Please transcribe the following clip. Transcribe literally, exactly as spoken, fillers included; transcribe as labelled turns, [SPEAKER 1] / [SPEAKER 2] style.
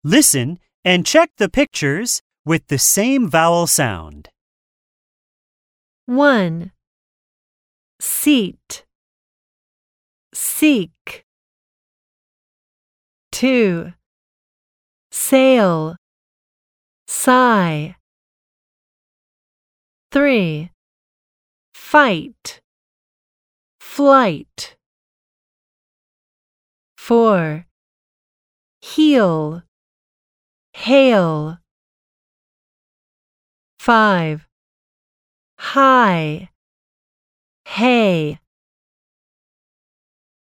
[SPEAKER 1] Listen and check the pictures with the same vowel sound.
[SPEAKER 2] one. Seat, seek. two. Sail, sigh. three. Fight, flight. four. Heal, hail. five. High, hay.